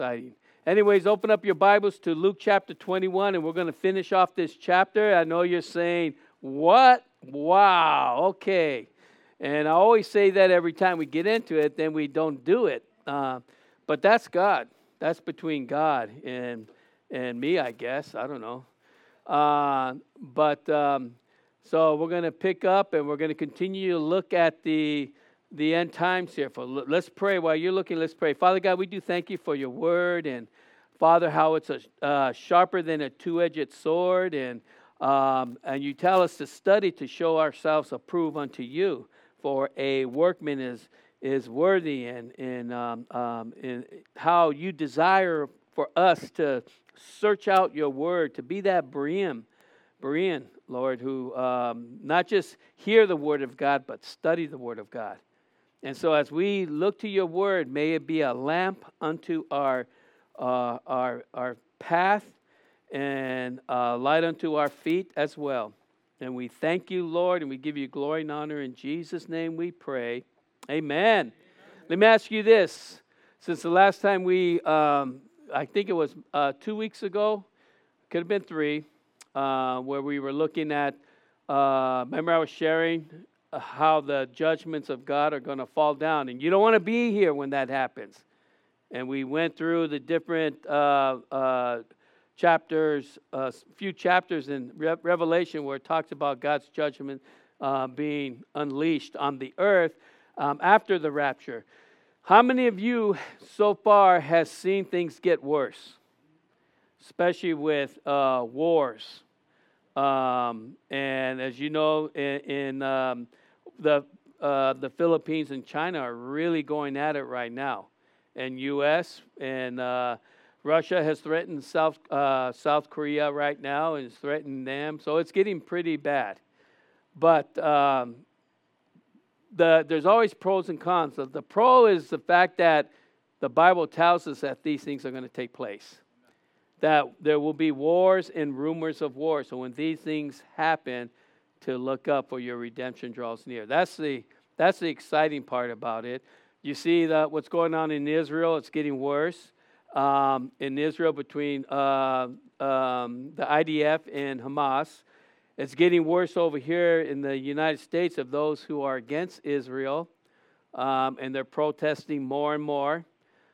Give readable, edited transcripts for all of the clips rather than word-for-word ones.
exciting. Anyways, open up your Bibles to Luke chapter 21, and we're going to finish off this chapter. I know you're saying, what? Wow, okay. And I always say that every time we get into it, then we don't do it. But that's God. That's between God and me, I guess. I don't know. So we're going to pick up, and we're going to continue to look at the end times here. Let's pray. While you're looking, let's pray. Father God, we do thank you for your word, and Father, how it's sharper than a two-edged sword, and you tell us to study to show ourselves approved unto you. For a workman is worthy, and how you desire for us to search out your word, to be that Berean, Lord, who not just hear the word of God, but study the word of God. And so as we look to your word, may it be a lamp unto our path and light unto our feet as well. And we thank you, Lord, and we give you glory and honor. In Jesus' name we pray. Amen. Let me ask you this. Since the last time I think it was 2 weeks ago, could have been 3, where we were looking at, remember I was sharing how the judgments of God are going to fall down. And you don't want to be here when that happens. And we went through the different chapters, few chapters in Revelation where it talks about God's judgment being unleashed on the earth after the rapture. How many of you so far has seen things get worse, especially with wars? And as you know, in the Philippines and China are really going at it right now. And U.S. and Russia has threatened South Korea right now and is threatening them. So it's getting pretty bad. But there's always pros and cons. So the pro is the fact that the Bible tells us that these things are going to take place. That there will be wars and rumors of war. So when these things happen, to look up, for your redemption draws near. That's the exciting part about it. You see that what's going on in Israel, it's getting worse. In Israel between the IDF and Hamas. It's getting worse over here in the United States of those who are against Israel, and they're protesting more and more.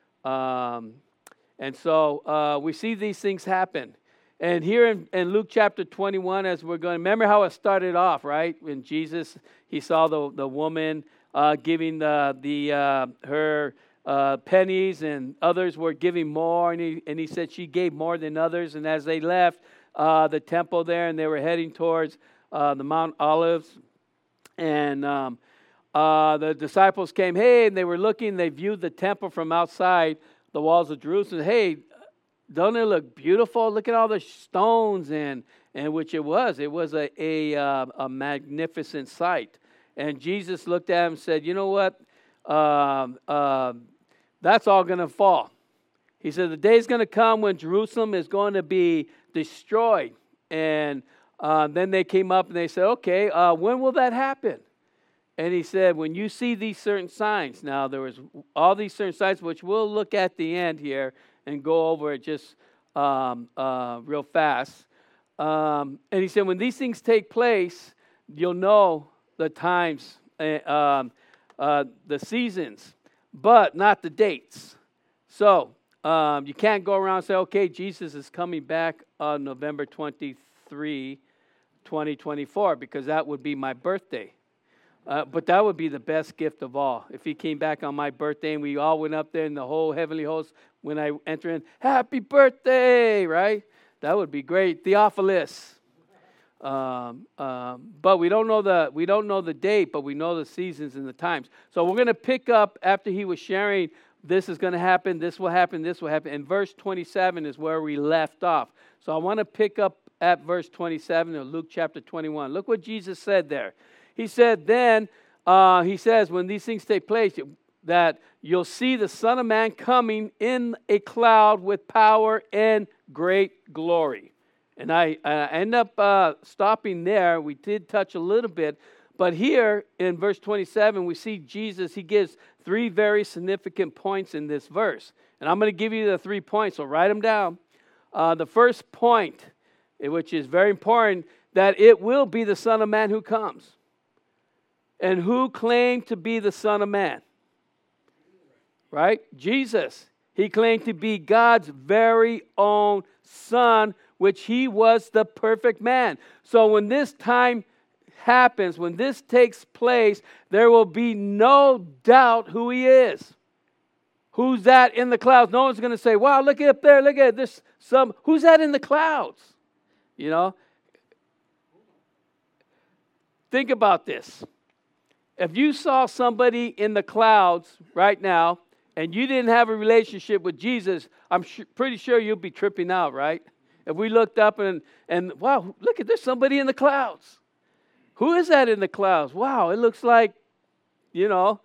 And so we see these things happen. And here in Luke chapter 21, as we're going, remember how it started off, right? When Jesus, he saw the woman giving her pennies, and others were giving more, and he said she gave more than others. And as they left the temple there, and they were heading towards the Mount Olives, and the disciples came, and they were looking, they viewed the temple from outside the walls of Jerusalem. Hey, don't it look beautiful? Look at all the stones, and which it was a magnificent sight. And Jesus looked at him and said, you know what? That's all going to fall. He said, the day is going to come when Jerusalem is going to be destroyed. And then they came up and they said, okay, when will that happen? And he said, when you see these certain signs. Now, there was all these certain signs, which we'll look at the end here and go over it just real fast. And he said, when these things take place, you'll know the times, the seasons, but not the dates. So you can't go around and say, okay, Jesus is coming back on November 23, 2024, because that would be my birthday. But that would be the best gift of all. If he came back on my birthday and we all went up there and the whole heavenly host, when I enter in, happy birthday, right? That would be great. Theophilus. But we don't know the date, but we know the seasons and the times. So we're going to pick up after he was sharing, this is going to happen, this will happen, this will happen. And verse 27 is where we left off. So I want to pick up at verse 27 of Luke chapter 21. Look what Jesus said there. He said, then, he says, when these things take place, that you'll see the Son of Man coming in a cloud with power and great glory. And I end up stopping there. We did touch a little bit. But here in verse 27, we see Jesus, he gives 3 very significant points in this verse. And I'm going to give you the 3 points, so write them down. The first point, which is very important, that it will be the Son of Man who comes. And who claimed to be the Son of Man? Right? Jesus. He claimed to be God's very own Son, which he was the perfect man. So when this time happens, when this takes place, there will be no doubt who he is. Who's that in the clouds? No one's going to say, wow, look up there, look at this. Who's that in the clouds? You know? Think about this. If you saw somebody in the clouds right now and you didn't have a relationship with Jesus, I'm pretty sure you'll be tripping out, right? If we looked up and wow, look at there's somebody in the clouds. Who is that in the clouds? Wow, it looks like, you know,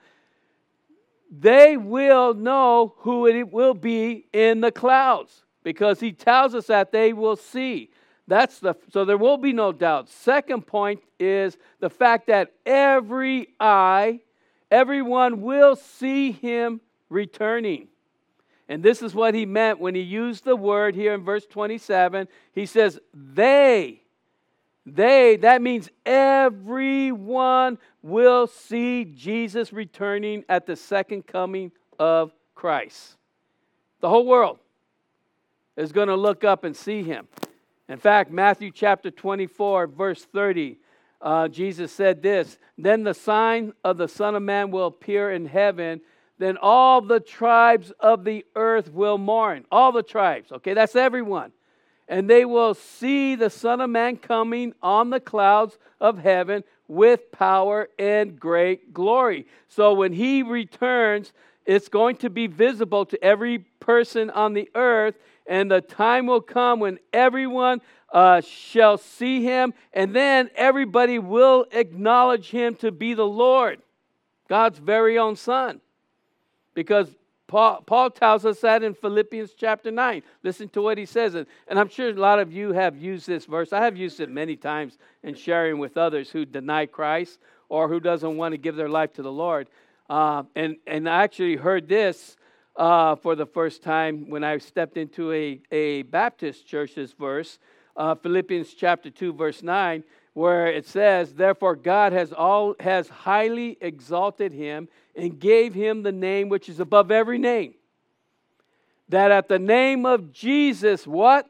they will know who it will be in the clouds because he tells us that they will see. So there will be no doubt. Second point is the fact that everyone will see him returning. And this is what he meant when he used the word here in verse 27. He says, they, that means everyone will see Jesus returning at the second coming of Christ. The whole world is going to look up and see him. In fact, Matthew chapter 24, verse 30, Jesus said this, then the sign of the Son of Man will appear in heaven, then all the tribes of the earth will mourn. All the tribes, okay, that's everyone. And they will see the Son of Man coming on the clouds of heaven with power and great glory. So when he returns, it's going to be visible to every person on the earth, and the time will come when everyone shall see him, and then everybody will acknowledge him to be the Lord, God's very own Son. Because Paul tells us that in Philippians chapter 9. Listen to what he says. And I'm sure a lot of you have used this verse. I have used it many times in sharing with others who deny Christ or who doesn't want to give their life to the Lord. And I actually heard this for the first time when I stepped into a Baptist church, this verse. Philippians chapter 2, verse 9, where it says, therefore God has highly exalted him and gave him the name which is above every name. That at the name of Jesus, what?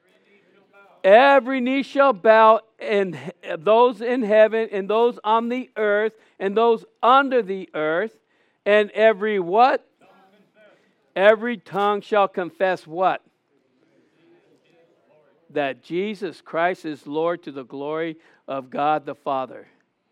Every knee shall bow, and those in heaven, and those on the earth, and those under the earth, and every what? Every tongue shall confess what? That Jesus Christ is Lord to the glory of God the Father.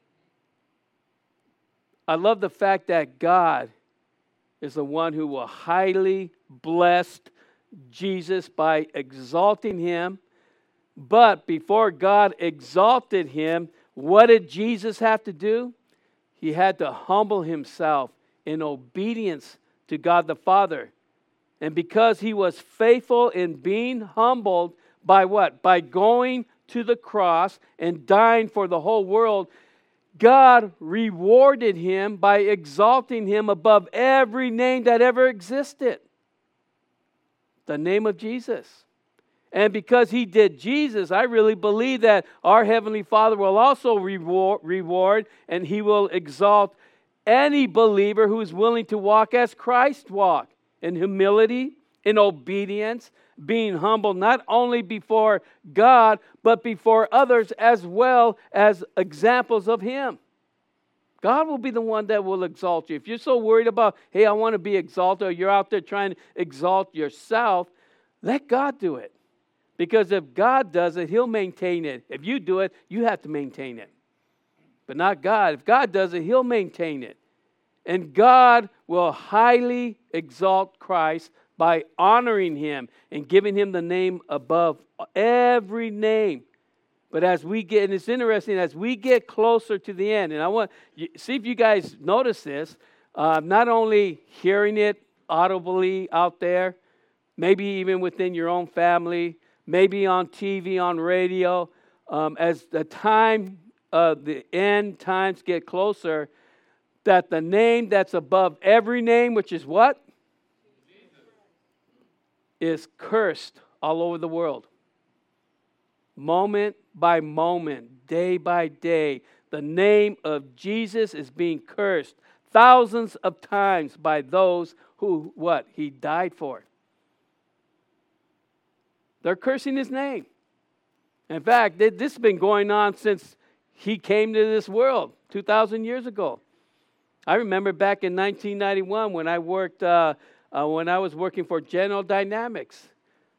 I love the fact that God is the one who will highly bless Jesus by exalting him. But before God exalted him, what did Jesus have to do? He had to humble himself in obedience to God the Father. And because he was faithful in being humbled by what? By going to the cross and dying for the whole world, God rewarded him by exalting him above every name that ever existed. The name of Jesus. And because he did Jesus, I really believe that our Heavenly Father will also reward and he will exalt any believer who is willing to walk as Christ walked, in humility, in obedience, being humble not only before God, but before others as well as examples of him. God will be the one that will exalt you. If you're so worried about, hey, I want to be exalted, or you're out there trying to exalt yourself, let God do it. Because if God does it, he'll maintain it. If you do it, you have to maintain it. But not God. If God does it, he'll maintain it. And God will highly exalt Christ by honoring him and giving him the name above every name. But as we get, and it's interesting, as we get closer to the end, and I want you, see if you guys notice this, not only hearing it audibly out there, maybe even within your own family, maybe on TV, on radio, as the time of the end times get closer, that the name that's above every name, which is what? is cursed all over the world. Moment by moment, day by day, the name of Jesus is being cursed thousands of times by those who, what? He died for. They're cursing his name. In fact, this has been going on since he came to this world 2,000 years ago. I remember back in 1991 when I was working for General Dynamics.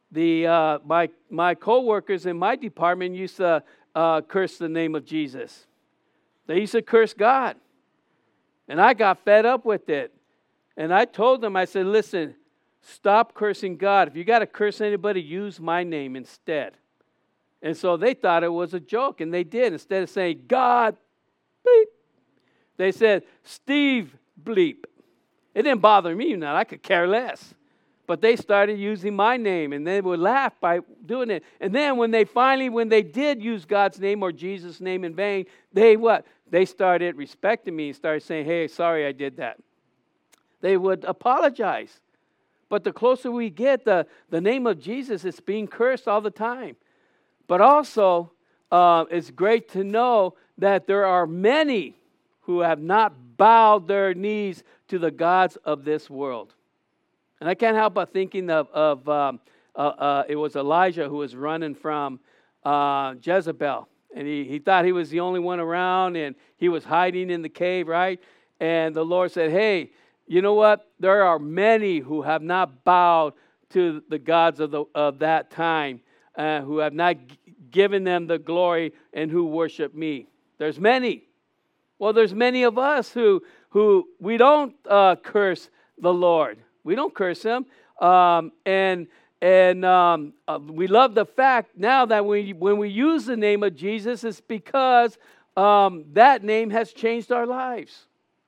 My co-workers in my department used to curse the name of Jesus. They used to curse God. And I got fed up with it. And I told them, I said, listen, stop cursing God. If you got to curse anybody, use my name instead. And so they thought it was a joke, and they did. Instead of saying, God, bleep, they said, Steve, bleep. It didn't bother me now. I could care less. But they started using my name, and they would laugh by doing it. And then when they did use God's name or Jesus' name in vain, they started respecting me and started saying, hey, sorry I did that. They would apologize. But the closer we get, the name of Jesus is being cursed all the time. But also, it's great to know that there are many who have not bowed their knees to the gods of this world. And I can't help but thinking of it was Elijah who was running from Jezebel. And he thought he was the only one around, and he was hiding in the cave, right? And the Lord said, hey, you know what? There are many who have not bowed to the gods of that time, who have not given them the glory and who worship me. There's many. Well, there's many of us who we don't curse the Lord. We don't curse him. And we love the fact now that when we use the name of Jesus, it's because that name has changed our lives.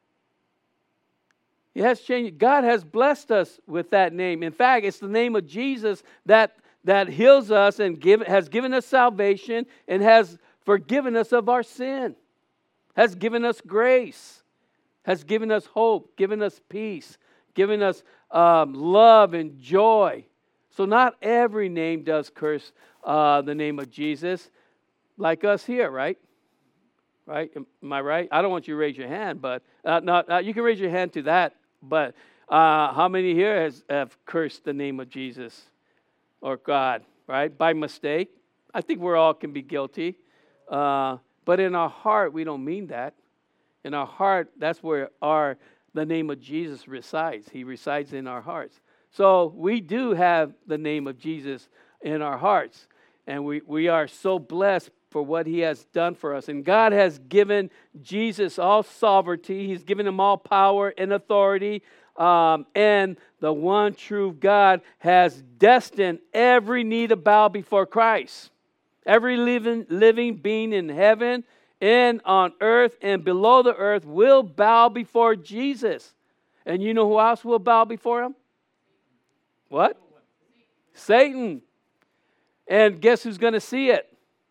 It has changed. God has blessed us with that name. In fact, it's the name of Jesus that heals us and has given us salvation and has forgiven us of our sin, has given us grace, has given us hope, given us peace, given us love and joy. So not every name does curse the name of Jesus, like us here, right? Right? Am I right? I don't want you to raise your hand, but you can raise your hand to that. But how many here have cursed the name of Jesus or God, right? By mistake. I think we all can be guilty. But in our heart, we don't mean that. In our heart, that's where the name of Jesus resides. He resides in our hearts. So we do have the name of Jesus in our hearts. And we are so blessed for what he has done for us. And God has given Jesus all sovereignty. He's given him all power and authority. And the one true God has destined every knee to bow before Christ. Every living being in heaven and on earth and below the earth will bow before Jesus. And you know who else will bow before him? What? Satan. And guess who's going to see it?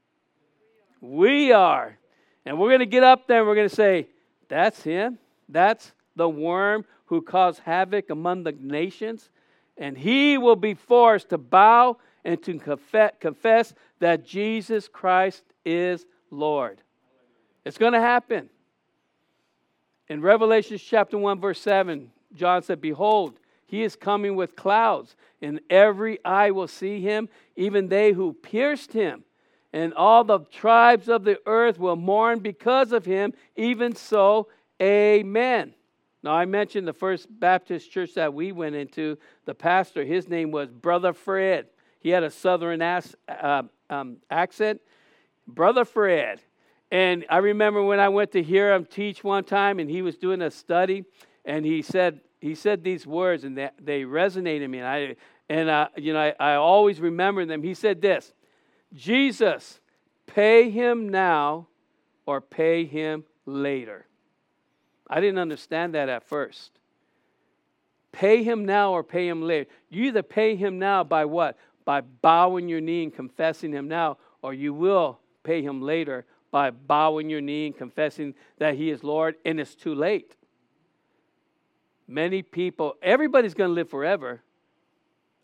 We are. And we're going to get up there and we're going to say, that's him. That's the worm who caused havoc among the nations. And he will be forced to bow and to confess that Jesus Christ is Lord. It's going to happen. In Revelation chapter 1, verse 7, John said, behold, he is coming with clouds, and every eye will see him, even they who pierced him. And all the tribes of the earth will mourn because of him. Even so, amen. Now, I mentioned the First Baptist church that we went into. The pastor, his name was Brother Fred. He had a southern accent. Brother Fred. And I remember when I went to hear him teach one time, and he was doing a study, and he said these words, and they resonated in me. I always remember them. He said this: Jesus, pay him now or pay him later. I didn't understand that at first. Pay him now or pay him later. You either pay him now by what? By bowing your knee and confessing him now, or you will pay him later by bowing your knee and confessing that he is Lord, and it's too late. Many people, everybody's going to live forever.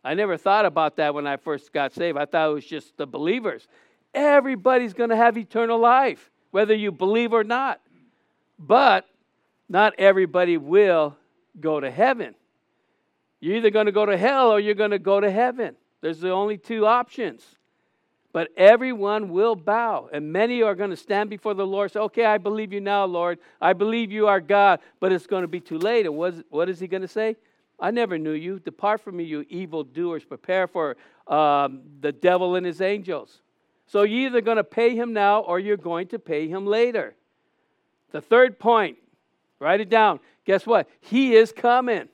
I never thought about that when I first got saved. I thought it was just the believers. Everybody's going to have eternal life, whether you believe or not. But not everybody will go to heaven. You're either going to go to hell or you're going to go to heaven. There's the only two options. But everyone will bow, and many are going to stand before the Lord and say, okay, I believe you now, Lord. I believe you are God, but it's going to be too late. And what is he going to say? I never knew you. Depart from me, you evildoers. Prepare for the devil and his angels. So you're either going to pay him now or you're going to pay him later. The third point, write it down. Guess what? He is coming.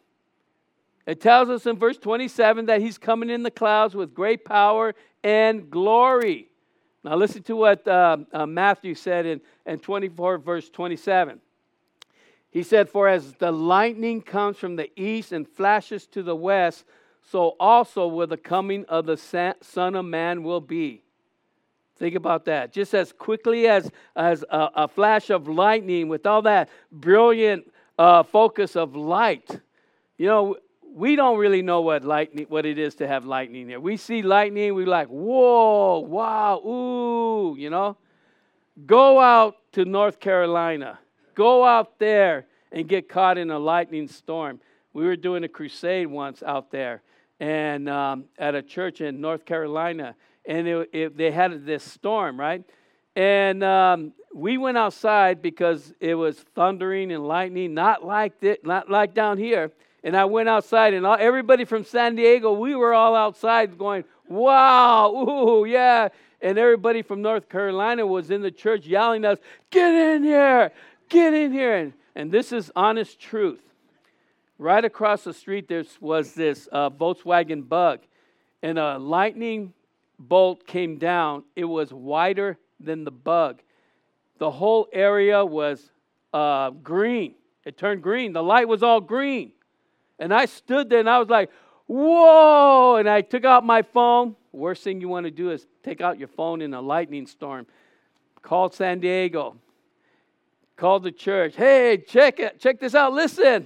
It tells us in verse 27 that he's coming in the clouds with great power and glory. Now listen to what Matthew said in 24 verse 27. He said, for as the lightning comes from the east and flashes to the west, so also will the coming of the Son of Man will be. Think about that. Just as quickly as a flash of lightning with all that brilliant focus of light. You know, we don't really know what it is to have lightning here. We see lightning, we're like, whoa, wow, ooh, you know. Go out to North Carolina. Go out there and get caught in a lightning storm. We were doing a crusade once out there and at a church in North Carolina. And they had this storm, right? And we went outside because it was thundering and lightning, not like down here. And I went outside, and everybody from San Diego, we were all outside going, wow, ooh, yeah. And everybody from North Carolina was in the church yelling at us, get in here, get in here. And this is honest truth. Right across the street, there was this Volkswagen Bug, and a lightning bolt came down. It was wider than the Bug. The whole area was green. It turned green. The light was all green. And I stood there and I was like, whoa! And I took out my phone. Worst thing you want to do is take out your phone in a lightning storm. Called San Diego. Called the church. Hey, check it. Check this out. Listen.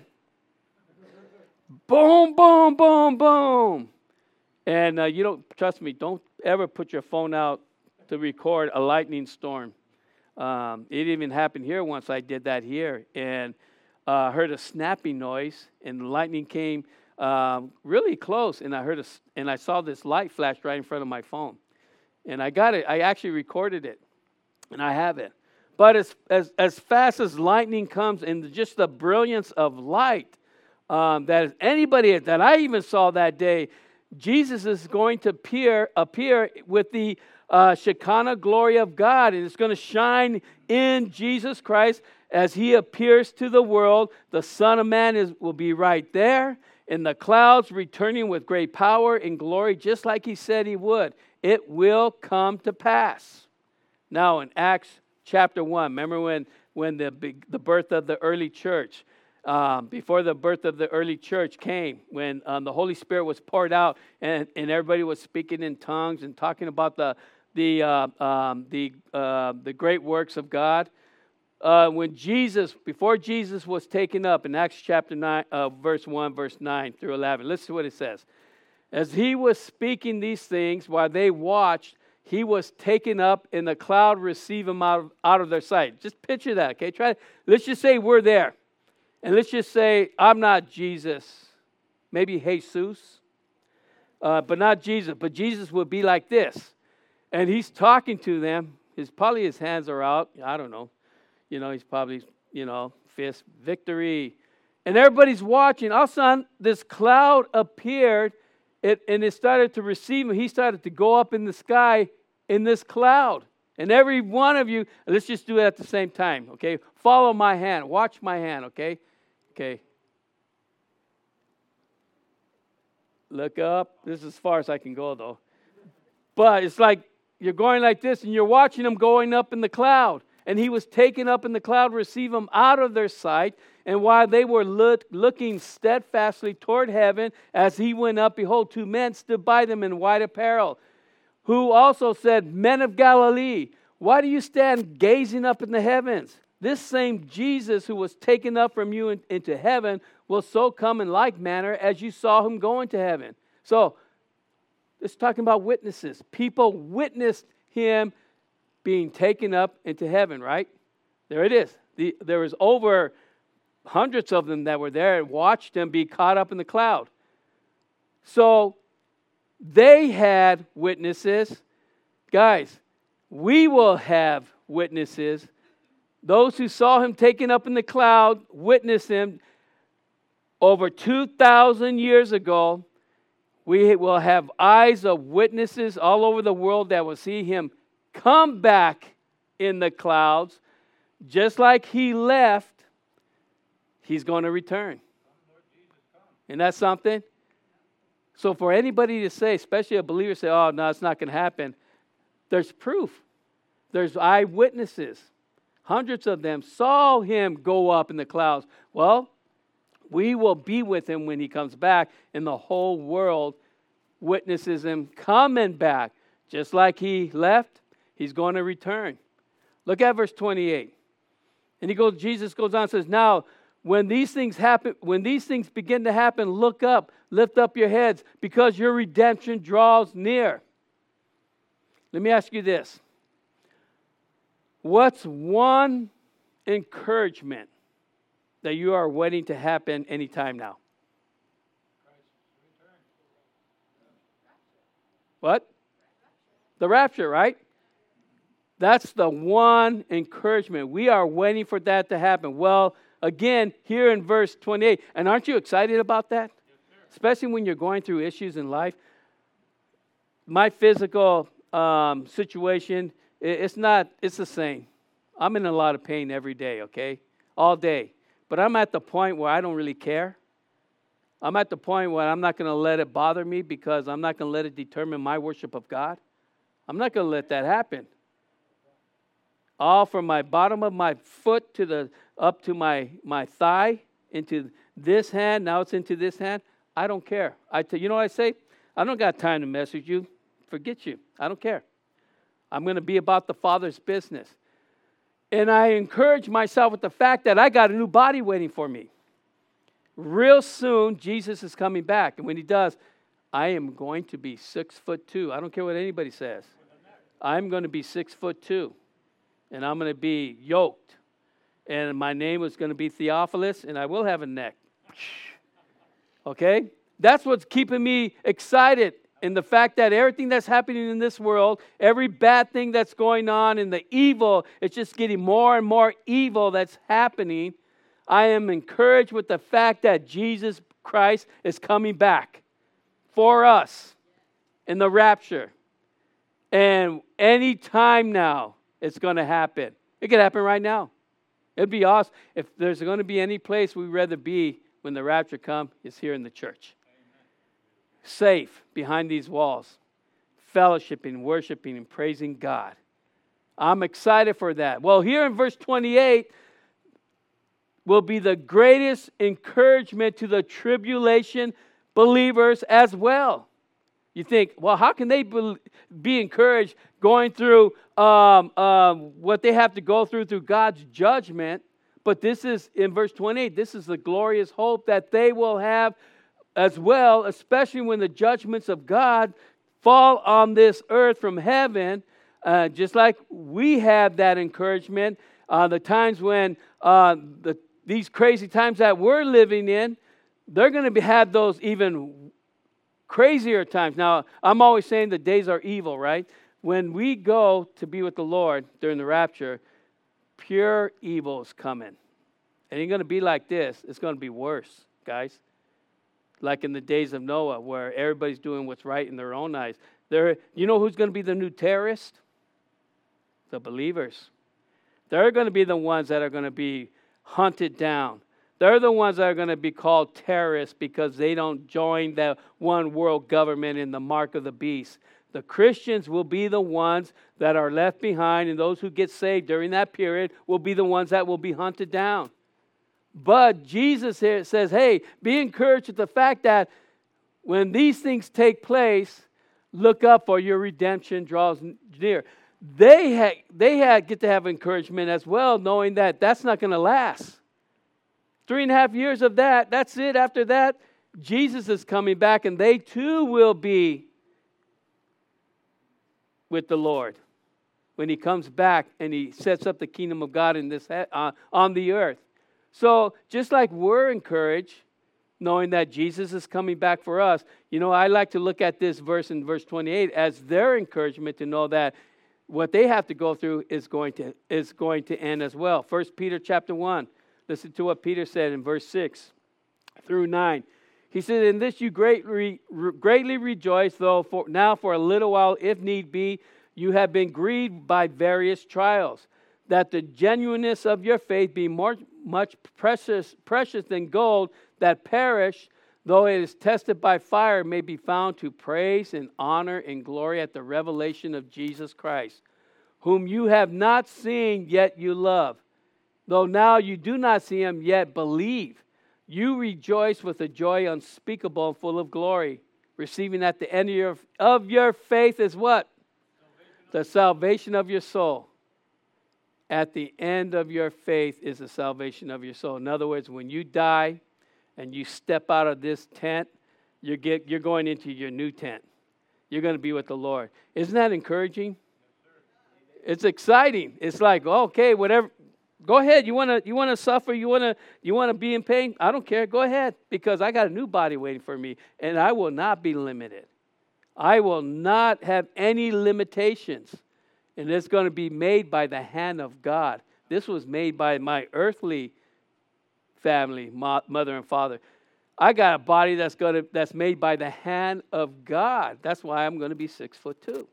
Boom, boom, boom, boom. And you don't, trust me, don't ever put your phone out to record a lightning storm. It even happened here once. I did that here. And heard a snapping noise, and the lightning came really close, and I saw this light flash right in front of my phone, and I got it. I actually recorded it, and I have it. But as fast as lightning comes, and just the brilliance of light, that anybody that I even saw that day, Jesus is going to appear with the Shekinah glory of God, and it's going to shine in Jesus Christ. As he appears to the world, the Son of Man will be right there in the clouds, returning with great power and glory, just like he said he would. It will come to pass. Now, in Acts chapter 1, remember when the birth of the early church, before the birth of the early church came, when the Holy Spirit was poured out and everybody was speaking in tongues and talking about the great works of God. Before Jesus was taken up in Acts chapter 9, verse 1, verse 9 through 11, listen to what it says. As he was speaking these things, while they watched, he was taken up, and the cloud received him out of their sight. Just picture that, okay? Let's just say we're there. And let's just say, I'm not Jesus. Maybe Jesus, but not Jesus. But Jesus would be like this. And he's talking to them. Probably his hands are out. I don't know. You know, he's probably, fist, victory. And everybody's watching. All of a sudden, this cloud appeared, and it started to receive him. He started to go up in the sky in this cloud. And every one of you, let's just do it at the same time, okay? Follow my hand. Watch my hand, okay? Okay. Look up. This is as far as I can go, though. But it's like you're going like this, and you're watching him going up in the cloud. And he was taken up in the cloud, receive him out of their sight. And while they were looking steadfastly toward heaven, as he went up, behold, two men stood by them in white apparel, who also said, Men of Galilee, why do you stand gazing up in the heavens? This same Jesus who was taken up from you into heaven will so come in like manner as you saw him go into heaven. So It's talking about witnesses. People witnessed him being taken up into heaven, right? There it is. There was over hundreds of them that were there and watched him be caught up in the cloud. So they had witnesses. Guys, we will have witnesses. Those who saw him taken up in the cloud witnessed him over 2,000 years ago. We will have eyes of witnesses all over the world that will see him come back in the clouds. Just like he left, he's going to return. Isn't that something? So for anybody to say, especially a believer, say, oh, no, it's not going to happen. There's proof. There's eyewitnesses. Hundreds of them saw him go up in the clouds. Well, we will be with him when he comes back, and the whole world witnesses him coming back. Just like he left, he's going to return. Look at verse 28. And Jesus goes on and says, now, when these things happen, when these things begin to happen, look up, lift up your heads, because your redemption draws near. Let me ask you this. What's one encouragement that you are waiting to happen anytime now? What? The rapture, right? That's the one encouragement. We are waiting for that to happen. Well, again, here in verse 28, and aren't you excited about that? Yes, especially when you're going through issues in life. My physical situation, it's the same. I'm in a lot of pain every day, okay? All day. But I'm at the point where I don't really care. I'm at the point where I'm not going to let it bother me, because I'm not going to let it determine my worship of God. I'm not going to let that happen. All from my bottom of my foot up to my thigh, into this hand, now it's into this hand. I don't care. You know what I say? I don't got time to mess with you. Forget you. I don't care. I'm going to be about the Father's business. And I encourage myself with the fact that I got a new body waiting for me. Real soon, Jesus is coming back. And when he does, I am going to be 6'2". I don't care what anybody says. I'm going to be 6'2". And I'm going to be yoked. And my name is going to be Theophilus, and I will have a neck. Okay? That's what's keeping me excited, in the fact that everything that's happening in this world, every bad thing that's going on, and the evil, it's just getting more and more evil that's happening. I am encouraged with the fact that Jesus Christ is coming back for us in the rapture. And any time now, it's going to happen. It could happen right now. It'd be awesome. If there's going to be any place we'd rather be when the rapture comes, it's here in the church. Amen. Safe behind these walls, fellowshipping, worshiping, and praising God. I'm excited for that. Well, here in verse 28 will be the greatest encouragement to the tribulation believers as well. You think, well, how can they be encouraged going through what they have to go through God's judgment? But this is, in verse 28, this is the glorious hope that they will have as well, especially when the judgments of God fall on this earth from heaven, just like we have that encouragement. The times when these crazy times that we're living in, they're going to have those even crazier times. Now, I'm always saying the days are evil, right? When we go to be with the Lord during the rapture, pure evil is coming. It ain't going to be like this. It's going to be worse, guys. Like in the days of Noah, where everybody's doing what's right in their own eyes. You know who's going to be the new terrorist? The believers. They're going to be the ones that are going to be hunted down. They're the ones that are going to be called terrorists because they don't join the one world government in the mark of the beast. The Christians will be the ones that are left behind, and those who get saved during that period will be the ones that will be hunted down. But Jesus here says, hey, be encouraged with the fact that when these things take place, look up, for your redemption draws near. They get to have encouragement as well, knowing that that's not going to last. 3.5 years of that's it. After that, Jesus is coming back, and they too will be with the Lord when he comes back and he sets up the kingdom of God in this on the earth. So just like we're encouraged, knowing that Jesus is coming back for us, I like to look at this verse in verse 28 as their encouragement to know that what they have to go through is going to end as well. 1 Peter chapter 1. Listen to what Peter said in verse 6 through 9. He said, "In this you greatly rejoice, though for a little while, if need be, you have been grieved by various trials, that the genuineness of your faith be much precious than gold that perish, though it is tested by fire, may be found to praise and honor and glory at the revelation of Jesus Christ, whom you have not seen, yet you love. Though now you do not see him, yet believe. You rejoice with a joy unspeakable and full of glory, receiving at the end of your faith is what? The salvation of your soul. At the end of your faith is the salvation of your soul. In other words, when you die and you step out of this tent, you're going into your new tent. You're going to be with the Lord. Isn't that encouraging? It's exciting. It's like, okay, whatever. Go ahead. You want to suffer? You want to be in pain? I don't care. Go ahead, because I got a new body waiting for me, and I will not be limited. I will not have any limitations, and it's going to be made by the hand of God. This was made by my earthly family, mother and father. I got a body that's made by the hand of God. That's why I'm going to be 6'2".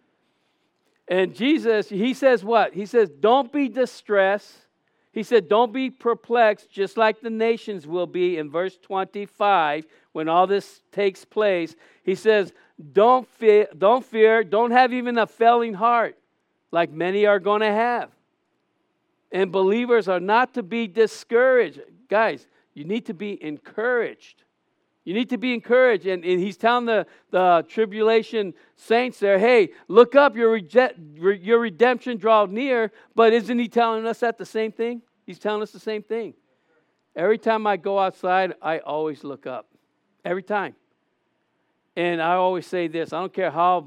And Jesus, he says what? He says, don't be distressed. He said, don't be perplexed, just like the nations will be in verse 25 when all this takes place. He says, don't fear, don't have even a failing heart like many are going to have. And believers are not to be discouraged. Guys, you need to be encouraged. You need to be encouraged. And he's telling the tribulation saints there, hey, look up, your redemption draws near. But isn't he telling us that the same thing? He's telling us the same thing. Every time I go outside, I always look up. Every time. And I always say this, I don't care how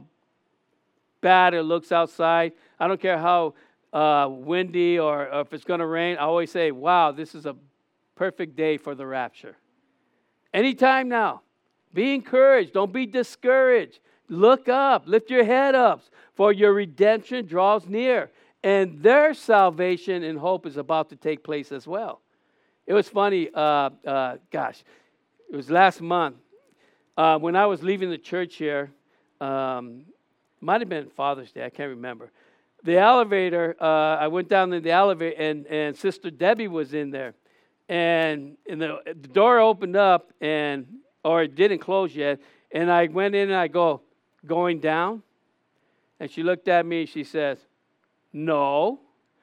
bad it looks outside. I don't care how windy or if it's going to rain. I always say, wow, this is a perfect day for the rapture. Anytime now. Be encouraged. Don't be discouraged. Look up. Lift your head up. For your redemption draws near. And their salvation and hope is about to take place as well. It was funny. It was last month. When I was leaving the church here, might have been Father's Day. I can't remember. The elevator, I went down in the elevator, and Sister Debbie was in there. And the door opened up, or it didn't close yet. And I went in and I go, going down? And she looked at me, she says, no.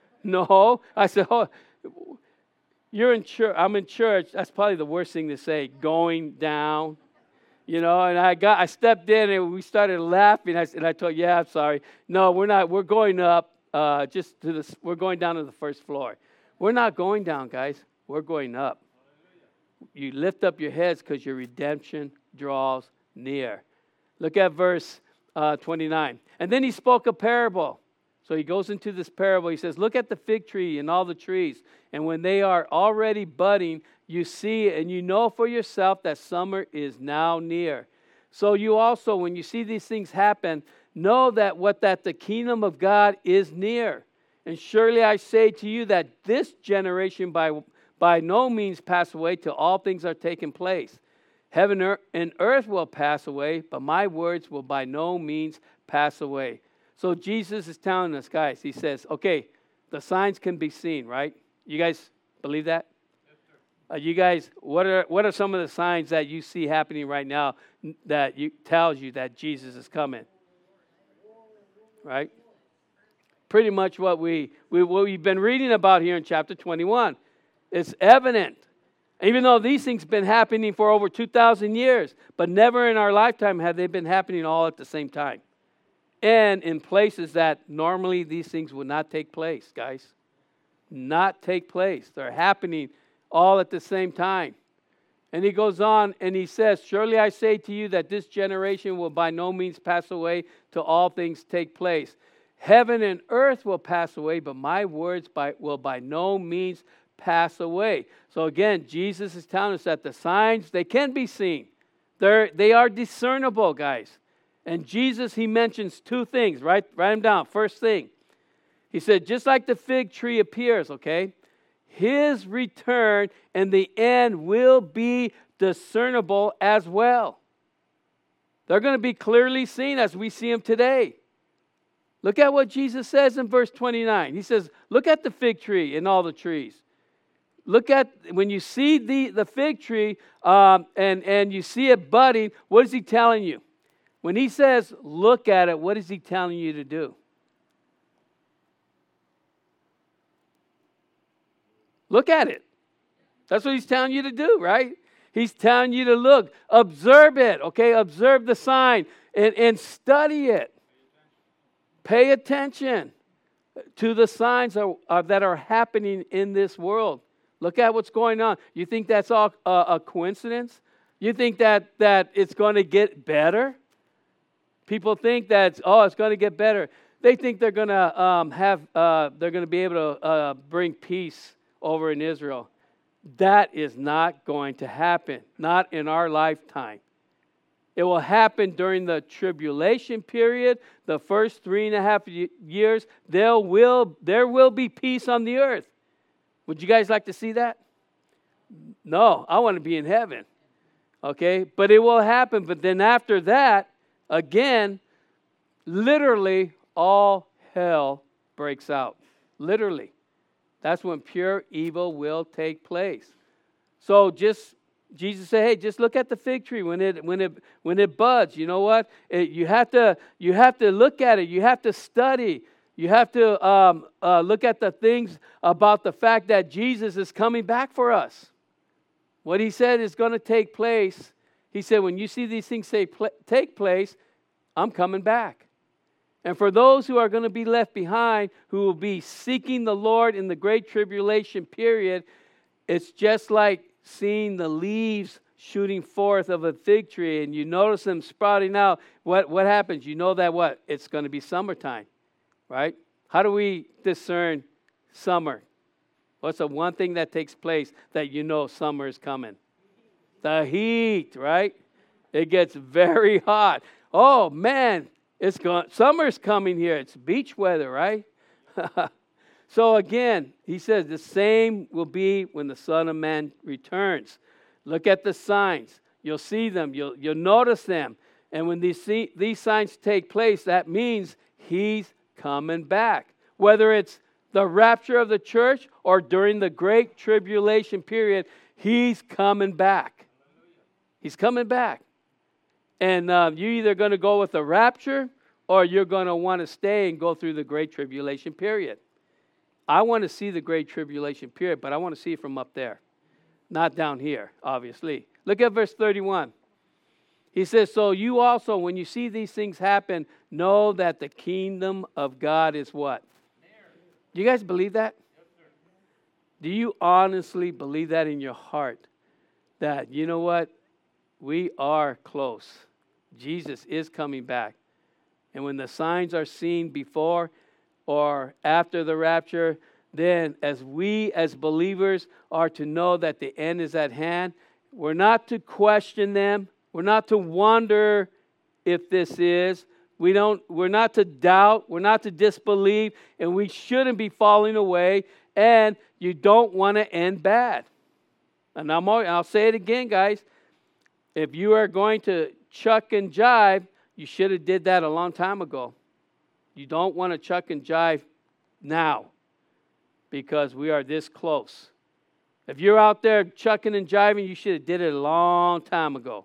I said, oh, you're in church. I'm in church. That's probably the worst thing to say, going down. And I stepped in and we started laughing. I told, yeah, I'm sorry. No, we're not. We're going up we're going down to the first floor. We're not going down, guys. We're going up. You lift up your heads because your redemption draws near. Look at verse 29. And then he spoke a parable. So he goes into this parable. He says, look at the fig tree and all the trees. And when they are already budding, you see and you know for yourself that summer is now near. So you also, when you see these things happen, know that the kingdom of God is near. And surely I say to you that this generation by no means pass away till all things are taken place. Heaven and earth will pass away, but my words will by no means pass away. So Jesus is telling us, guys, he says, okay, the signs can be seen, right? You guys believe that? Yes, you guys, what are some of the signs that you see happening right now that tells you that Jesus is coming? Right? Pretty much what we've been reading about here in chapter 21. It's evident. Even though these things have been happening for over 2,000 years, but never in our lifetime have they been happening all at the same time. And in places that normally these things would not take place, guys. Not take place. They're happening all at the same time. And he goes on and he says, surely I say to you that this generation will by no means pass away till all things take place. Heaven and earth will pass away, but my words will by no means pass away. So again, Jesus is telling us that the signs, they can be seen. They are discernible, guys. And Jesus, he mentions two things. Write them down. First thing, he said, just like the fig tree appears, okay? His return and the end will be discernible as well. They're going to be clearly seen as we see them today. Look at what Jesus says in verse 29. He says, look at the fig tree and all the trees. Look at, when you see the fig tree and you see it budding, what is he telling you? When he says, look at it, what is he telling you to do? Look at it. That's what he's telling you to do, right? He's telling you to look. Observe it, okay? Observe the sign and study it. Pay attention to the signs that are happening in this world. Look at what's going on. You think that's all a coincidence? You think that it's going to get better? People think that, it's going to get better. They think they're going to they're going to be able to bring peace over in Israel. That is not going to happen. Not in our lifetime. It will happen during the tribulation period, the first 3.5 years. There will be peace on the earth. Would you guys like to see that? No, I want to be in heaven. Okay, but it will happen. But then after that, again, literally all hell breaks out. Literally. That's when pure evil will take place. So Jesus said, hey, just look at the fig tree when it buds. You know what? You have to look at it. You have to study. You have to look at the things about the fact that Jesus is coming back for us. What he said is going to take place. He said, when you see these things take place, I'm coming back. And for those who are going to be left behind, who will be seeking the Lord in the great tribulation period, it's just like seeing the leaves shooting forth of a fig tree, and you notice them sprouting out. What happens? You know that what? It's going to be summertime, right? How do we discern summer? What's the one thing that takes place that you know summer is coming? The heat, right? It gets very hot. Oh, man. Summer's coming here. It's beach weather, right? So again, he says the same will be when the Son of Man returns. Look at the signs. You'll see them. You'll notice them. And when these signs take place, that means he's coming back. Whether it's the rapture of the church or during the great tribulation period, he's coming back. He's coming back. And you're either going to go with the rapture or you're going to want to stay and go through the great tribulation period. I want to see the great tribulation period, but I want to see it from up there. Not down here, obviously. Look at verse 31. He says, so you also, when you see these things happen, know that the kingdom of God is what? Do you guys believe that? Yes, sir. Do you honestly believe that in your heart? That, you know what? We are close. Jesus is coming back. And when the signs are seen before or after the rapture, then as we as believers are to know that the end is at hand, we're not to question them. We're not to wonder if this is. We're not to doubt. We're not to disbelieve. And we shouldn't be falling away. And you don't want to end bad. And I'll say it again, guys. If you are going to chuck and jive, you should have did that a long time ago. You don't want to chuck and jive now because we are this close. If you're out there chucking and jiving, you should have did it a long time ago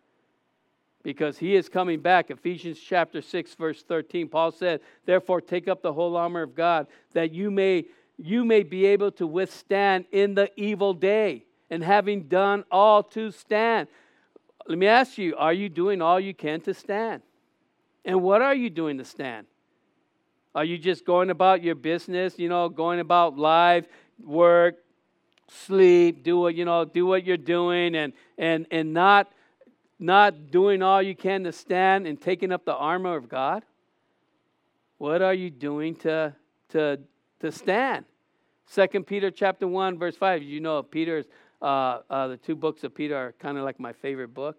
because he is coming back. Ephesians chapter 6, verse 13, Paul said, therefore take up the whole armor of God that you may be able to withstand in the evil day, and having done all to stand. Let me ask you, are you doing all you can to stand? And what are you doing to stand? Are you just going about your business, going about life, work, sleep, do what you're doing, and not doing all you can to stand and taking up the armor of God? What are you doing to stand? 2 Peter chapter 1, verse 5. You know, Peter's the two books of Peter are kind of like my favorite book.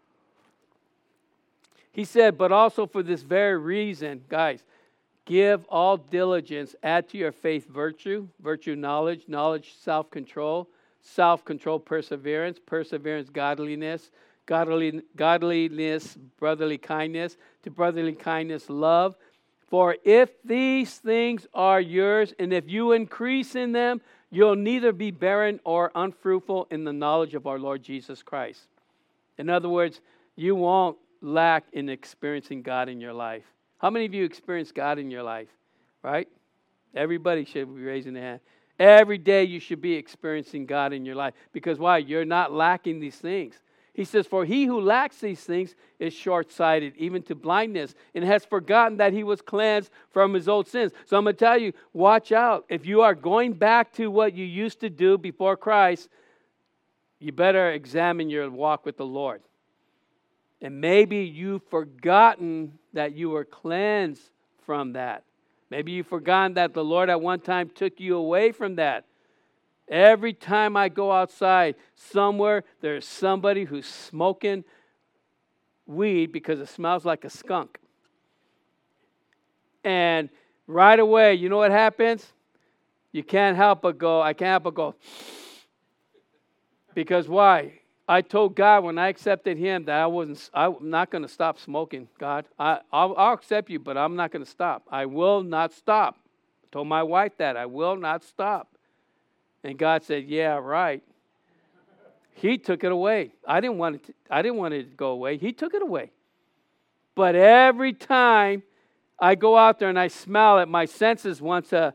He said, but also for this very reason, guys, give all diligence, add to your faith virtue, knowledge, self-control, perseverance, godliness, godliness, brotherly kindness, to brotherly kindness, love. For if these things are yours, and if you increase in them, you'll neither be barren or unfruitful in the knowledge of our Lord Jesus Christ. In other words, you won't lack in experiencing God in your life. How many of you experience God in your life? Right? Everybody should be raising their hand. Every day you should be experiencing God in your life. Because why? You're not lacking these things. He says, for he who lacks these things is short-sighted, even to blindness, and has forgotten that he was cleansed from his old sins. So I'm going to tell you, watch out. If you are going back to what you used to do before Christ, you better examine your walk with the Lord. And maybe you've forgotten that you were cleansed from that. Maybe you've forgotten that the Lord at one time took you away from that. Every time I go outside somewhere, there's somebody who's smoking weed because it smells like a skunk. And right away, you know what happens? I can't help but go. Because why? I told God when I accepted Him that I'm not going to stop smoking, God. I'll accept you, but I'm not going to stop. I will not stop. I told my wife that. I will not stop. And God said, yeah, right. He took it away. I didn't want it to go away. He took it away. But every time I go out there and I smell it, my senses want to,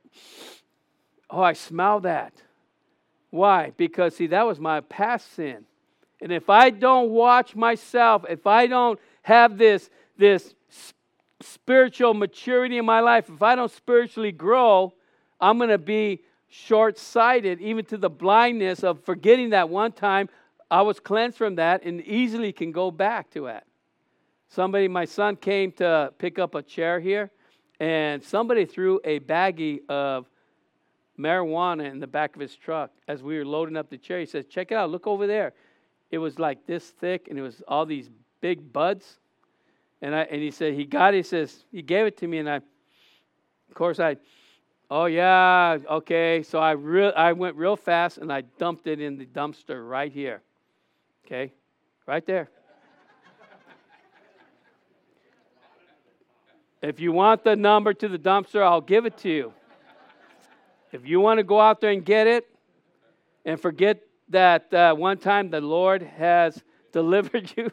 I smell that. Why? Because, see, that was my past sin. And if I don't watch myself, if I don't have this spiritual maturity in my life, if I don't spiritually grow, I'm going to be short-sighted, even to the blindness of forgetting that one time I was cleansed from that and easily can go back to it. My son came to pick up a chair here, and somebody threw a baggie of marijuana in the back of his truck as we were loading up the chair. He says, check it out, look over there. It was like this thick, and it was all these big buds. And he said, he says, he gave it to me, and oh yeah, okay. So I went real fast, and I dumped it in the dumpster right here. Okay, right there. If you want the number to the dumpster, I'll give it to you. If you want to go out there and get it and forget that one time the Lord has delivered you.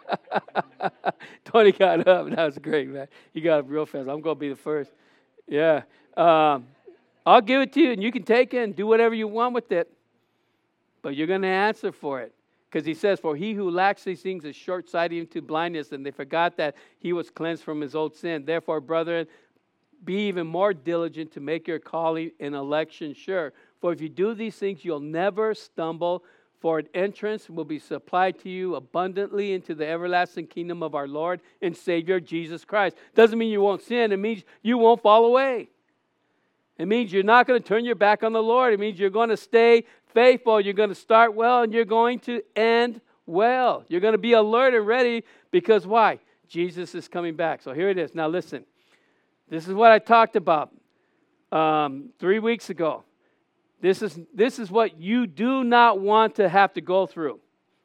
Tony got up. That was great, man. He got up real fast. I'm going to be the first. Yeah. I'll give it to you, and you can take it and do whatever you want with it. But you're going to answer for it. Because he says, for he who lacks these things is short-sighted even to blindness, and they forgot that he was cleansed from his old sin. Therefore, brethren, be even more diligent to make your calling and election sure. For if you do these things, you'll never stumble, for an entrance will be supplied to you abundantly into the everlasting kingdom of our Lord and Savior, Jesus Christ. Doesn't mean you won't sin. It means you won't fall away. It means you're not going to turn your back on the Lord. It means you're going to stay faithful. You're going to start well, and you're going to end well. You're going to be alert and ready because why? Jesus is coming back. So here it is. Now listen. This is what I talked about 3 weeks ago. This is what you do not want to have to go through.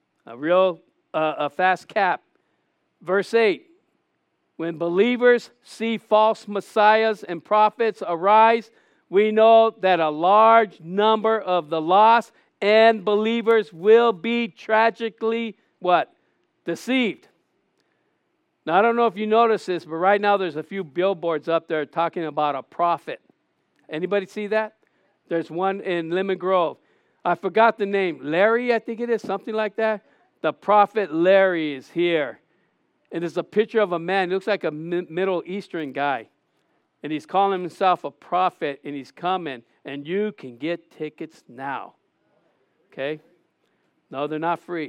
A fast cap. Verse 8. When believers see false messiahs and prophets arise, we know that a large number of the lost and believers will be tragically what? Deceived. Now, I don't know if you notice this, but right now there's a few billboards up there talking about a prophet. Anybody see that? There's one in Lemon Grove. I forgot the name. Larry, I think it is, something like that. The prophet Larry is here. And there's a picture of a man. He looks like a Middle Eastern guy. And he's calling himself a prophet, and he's coming. And you can get tickets now. Okay? No, they're not free.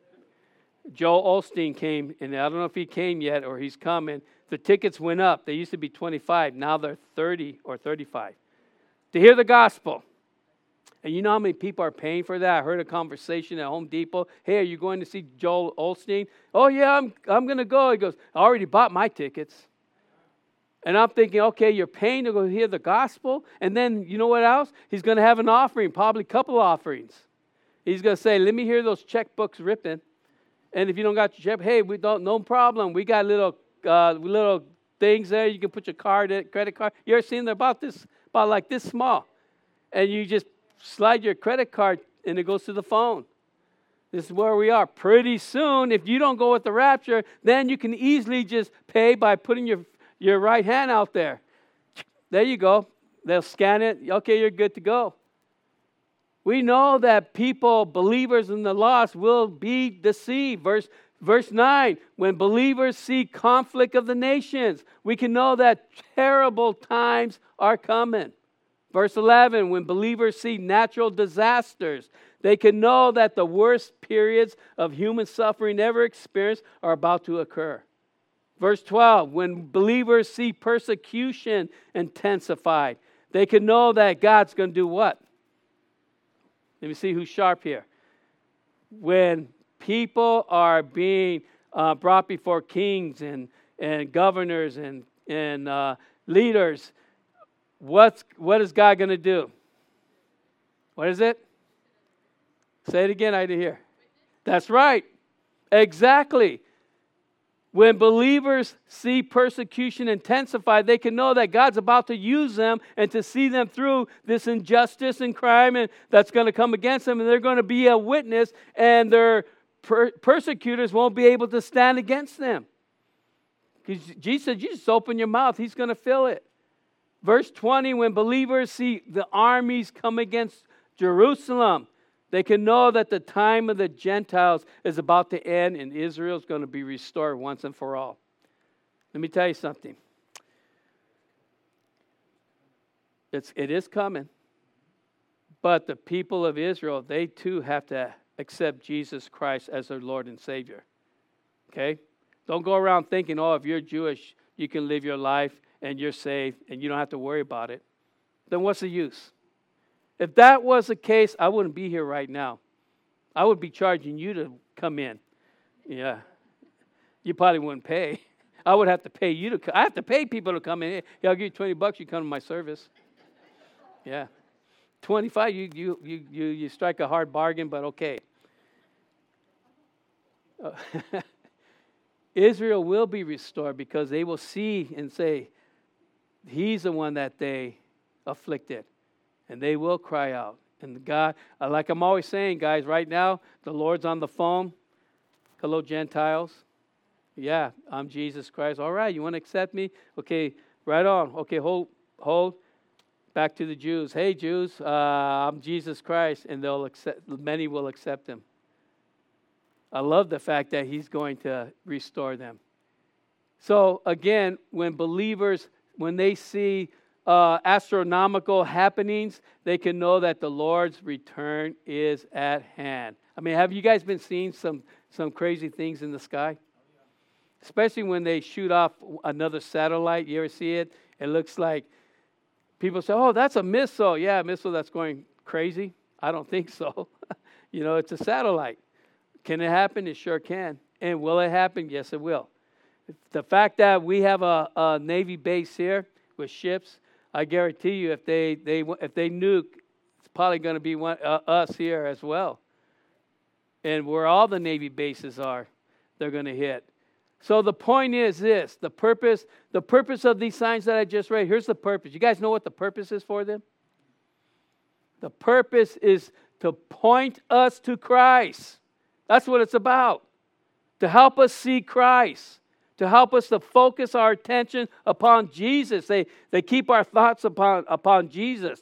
Joel Osteen came, and I don't know if he came yet or he's coming. The tickets went up. They used to be 25. Now they're 30 or 35. To hear the gospel. And you know how many people are paying for that? I heard a conversation at Home Depot. Hey, are you going to see Joel Osteen? Oh, yeah, I'm going to go. He goes, I already bought my tickets. And I'm thinking, okay, you're paying to go hear the gospel. And then, you know what else? He's going to have an offering, probably a couple offerings. He's going to say, let me hear those checkbooks ripping. And if you don't got your check, hey, we don't, no problem. We got little things there. You can put your credit card. You ever seen them about like this small? And you just slide your credit card and it goes to the phone. This is where we are. Pretty soon, if you don't go with the rapture, then you can easily just pay by putting your right hand out there. There you go. They'll scan it. Okay, you're good to go. We know that people, believers in the lost, will be deceived. Verse 9, when believers see conflict of the nations, we can know that terrible times are coming. Verse 11, when believers see natural disasters, they can know that the worst periods of human suffering ever experienced are about to occur. Verse 12, when believers see persecution intensified, they can know that God's going to do what? Let me see who's sharp here. When people are being brought before kings and governors and leaders, what is God going to do? What is it? Say it again, I didn't hear. That's right. Exactly. When believers see persecution intensify, they can know that God's about to use them and to see them through this injustice and crime and that's going to come against them. And they're going to be a witness and their persecutors won't be able to stand against them. Because Jesus said, you just open your mouth. He's going to fill it. Verse 20, when believers see the armies come against Jerusalem, they can know that the time of the Gentiles is about to end and Israel is going to be restored once and for all. Let me tell you something. It is coming. But the people of Israel, they too have to accept Jesus Christ as their Lord and Savior. Okay? Don't go around thinking, oh, if you're Jewish, you can live your life and you're saved and you don't have to worry about it. Then what's the use? If that was the case, I wouldn't be here right now. I would be charging you to come in. Yeah. You probably wouldn't pay. I would have to pay you to come. I have to pay people to come in. Hey, I'll give you $20, you come to my service. Yeah. 25, you strike a hard bargain, but okay. Israel will be restored because they will see and say, he's the one that they afflicted. And they will cry out. And God, like I'm always saying, guys, right now, the Lord's on the phone. Hello, Gentiles. Yeah, I'm Jesus Christ. All right, you want to accept me? Okay, right on. Okay, hold. Back to the Jews. Hey, Jews, I'm Jesus Christ. And many will accept him. I love the fact that he's going to restore them. So, again, when they see astronomical happenings, they can know that the Lord's return is at hand. I mean, have you guys been seeing some crazy things in the sky? Especially when they shoot off another satellite. You ever see it? It looks like people say, oh, that's a missile. Yeah, a missile that's going crazy. I don't think so. It's a satellite. Can it happen? It sure can. And will it happen? Yes, it will. The fact that we have a Navy base here with ships, I guarantee you, if they nuke, it's probably going to be us here as well. And where all the Navy bases are, they're going to hit. So the point is this: the purpose of these signs that I just read. Here's the purpose. You guys know what the purpose is for them? The purpose is to point us to Christ. That's what it's about. To help us see Christ. To help us to focus our attention upon Jesus. They keep our thoughts upon Jesus.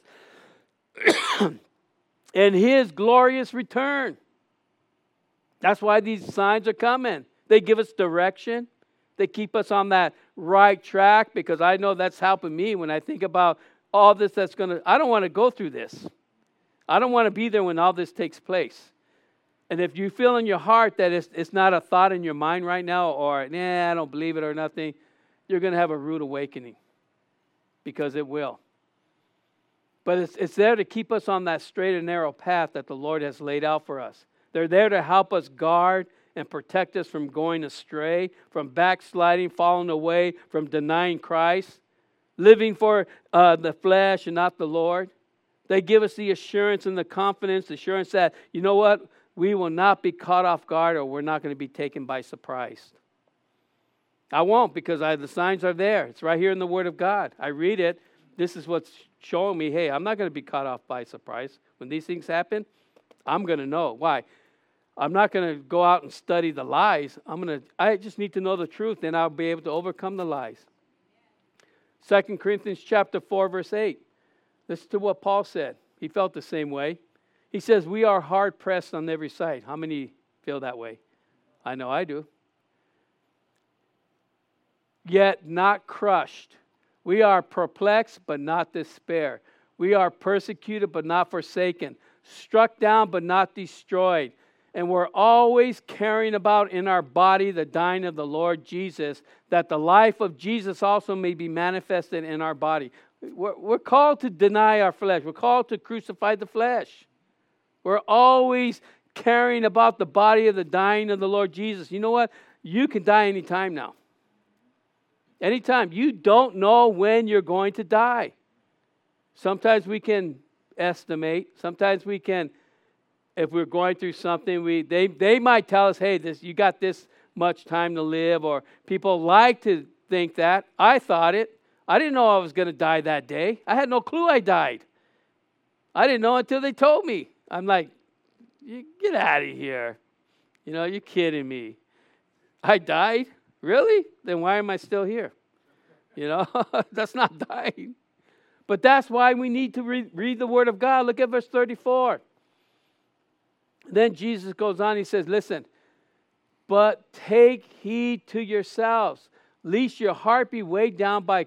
And his glorious return. That's why these signs are coming. They give us direction. They keep us on that right track, because I know that's helping me when I think about all this I don't want to go through this. I don't want to be there when all this takes place. And if you feel in your heart that it's not a thought in your mind right now, or, I don't believe it or nothing, you're going to have a rude awakening, because it will. But it's there to keep us on that straight and narrow path that the Lord has laid out for us. They're there to help us guard and protect us from going astray, from backsliding, falling away, from denying Christ, living for the flesh and not the Lord. They give us the assurance and the confidence, the assurance that, you know what? We will not be caught off guard, or we're not going to be taken by surprise. I won't, because the signs are there. It's right here in the Word of God. I read it. This is what's showing me, hey, I'm not going to be caught off by surprise. When these things happen, I'm going to know. Why? I'm not going to go out and study the lies. I just need to know the truth, then I'll be able to overcome the lies. 2 Corinthians chapter 4, verse 8. Listen to what Paul said. He felt the same way. He says, we are hard pressed on every side. How many feel that way? I know I do. Yet not crushed. We are perplexed, but not despair. We are persecuted, but not forsaken. Struck down, but not destroyed. And we're always carrying about in our body the dying of the Lord Jesus, that the life of Jesus also may be manifested in our body. We're called to deny our flesh. We're called to crucify the flesh. We're always carrying about the body of the dying of the Lord Jesus. You know what? You can die anytime now. Anytime. You don't know when you're going to die. Sometimes we can estimate. Sometimes we can, if we're going through something, they might tell us, hey, you got this much time to live, or people like to think that. I thought it. I didn't know I was going to die that day. I had no clue I died. I didn't know until they told me. I'm like, you get out of here. You're kidding me. I died? Really? Then why am I still here? That's not dying. But that's why we need to read the Word of God. Look at verse 34. Then Jesus goes on. He says, listen, but take heed to yourselves, lest your heart be weighed down by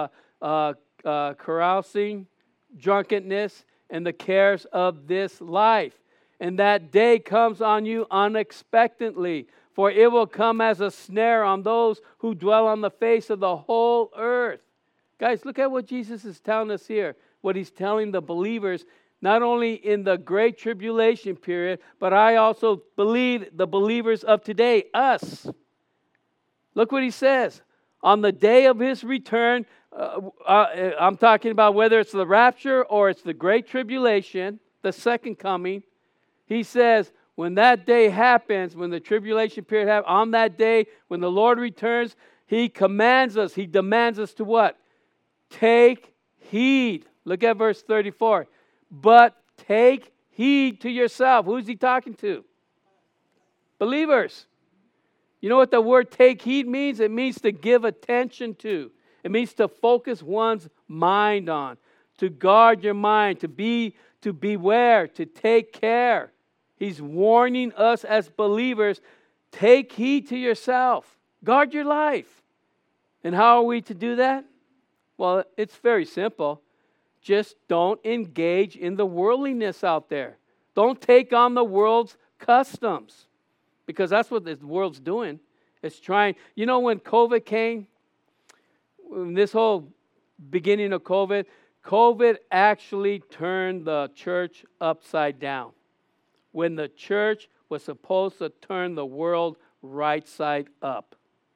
carousing, drunkenness, and the cares of this life. And that day comes on you unexpectedly, for it will come as a snare on those who dwell on the face of the whole earth. Guys, look at what Jesus is telling us here. What he's telling the believers, not only in the great tribulation period, but I also believe the believers of today, us. Look what he says. On the day of his return, I'm talking about whether it's the rapture or it's the great tribulation, the second coming. He says, when that day happens, when the tribulation period happens, on that day, when the Lord returns, he commands us, he demands us to what? Take heed. Look at verse 34. But take heed to yourself. Who's he talking to? Believers. You know what the word take heed means? It means to give attention to. It means to focus one's mind on, to guard your mind, to beware, to take care. He's warning us as believers, take heed to yourself. Guard your life. And how are we to do that? Well, it's very simple. Just don't engage in the worldliness out there. Don't take on the world's customs. Because that's what the world's doing. It's trying. When COVID came, when this whole beginning of COVID actually turned the church upside down. When the church was supposed to turn the world right side up.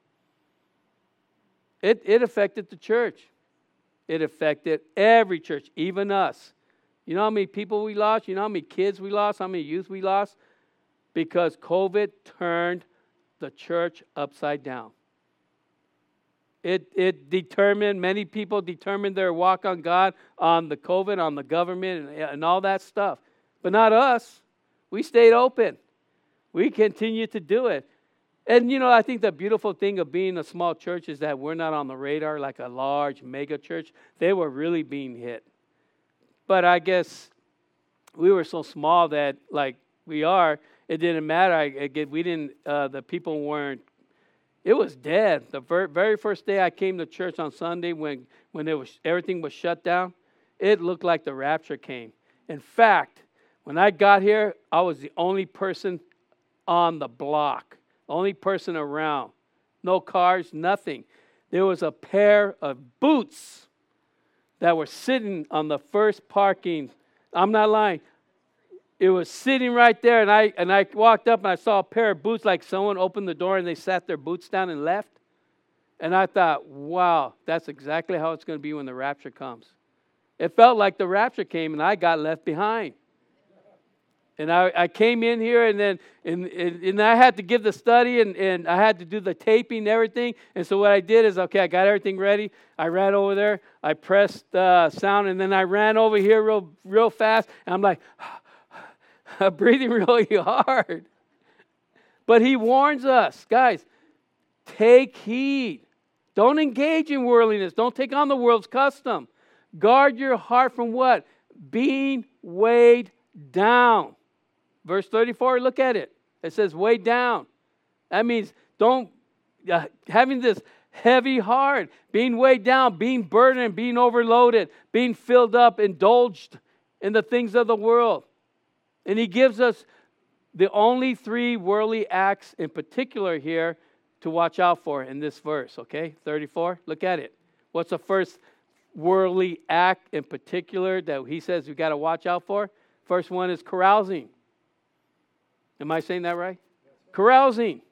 It affected the church. It affected every church, even us. You know how many people we lost? You know how many kids we lost? How many youth we lost? Because COVID turned the church upside down. Many people determined their walk on God on the COVID, on the government, and all that stuff. But not us. We stayed open. We continue to do it. And, I think the beautiful thing of being a small church is that we're not on the radar like a large mega church. They were really being hit. But I guess we were so small that, like we are, it didn't matter. The people weren't, it was dead. The very first day I came to church on Sunday when everything was shut down, it looked like the rapture came. In fact, When I got here, I was the only person on the block, only person around. No cars, nothing. There was a pair of boots that were sitting on the first parking. I'm not lying. It was sitting right there, and I walked up and I saw a pair of boots, like someone opened the door and they sat their boots down and left. And I thought, wow, that's exactly how it's going to be when the rapture comes. It felt like the rapture came and I got left behind. And I came in here, and then and I had to give the study, and I had to do the taping and everything. And so what I did is, okay, I got everything ready. I ran over there. I pressed sound, and then I ran over here real fast. And I'm like, breathing really hard. But he warns us, guys, take heed. Don't engage in worldliness. Don't take on the world's custom. Guard your heart from what? Being weighed down. Verse 34, look at it. It says weighed down. That means having this heavy heart, being weighed down, being burdened, being overloaded, being filled up, indulged in the things of the world. And he gives us the only 3 worldly acts in particular here to watch out for in this verse, okay? 34, look at it. What's the first worldly act in particular that he says we've got to watch out for? First one is carousing. Am I saying that right? Yes, carousing.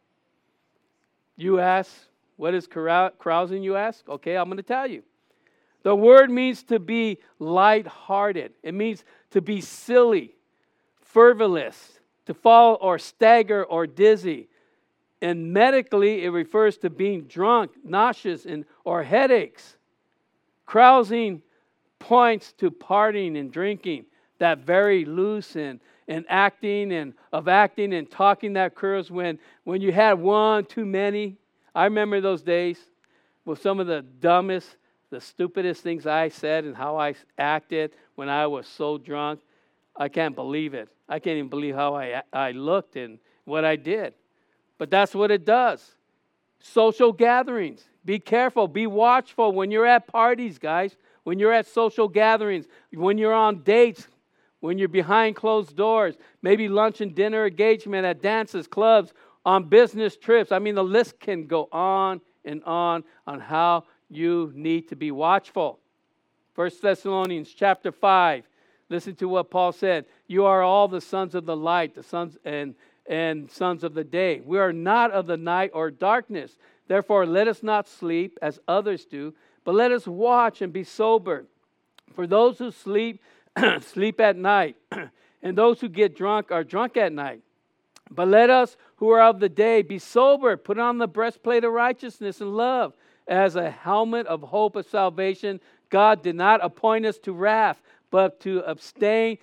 You ask, what is carousing, you ask? Okay, I'm going to tell you. The word means to be lighthearted. It means to be silly, frivolous, to fall or stagger or dizzy. And medically, it refers to being drunk, nauseous, or headaches. Carousing points to partying and drinking, that very loose and acting and talking that occurs when you had one too many. I remember those days with some of the dumbest, the stupidest things I said and how I acted when I was so drunk. I can't believe it. I can't even believe how I looked and what I did. But that's what it does. Social gatherings. Be careful. Be watchful when you're at parties, guys. When you're at social gatherings. When you're on dates. When you're behind closed doors. Maybe lunch and dinner engagement at dances, clubs, on business trips. I mean, the list can go on and on how you need to be watchful. 1 Thessalonians chapter 5. Listen to what Paul said. You are all the sons of the light, the sons and sons of the day. We are not of the night or darkness. Therefore, let us not sleep as others do, but let us watch and be sober. For those who sleep, sleep at night, and those who get drunk are drunk at night. But let us who are of the day be sober, put on the breastplate of righteousness and love as a helmet of hope of salvation. God did not appoint us to wrath, but to attain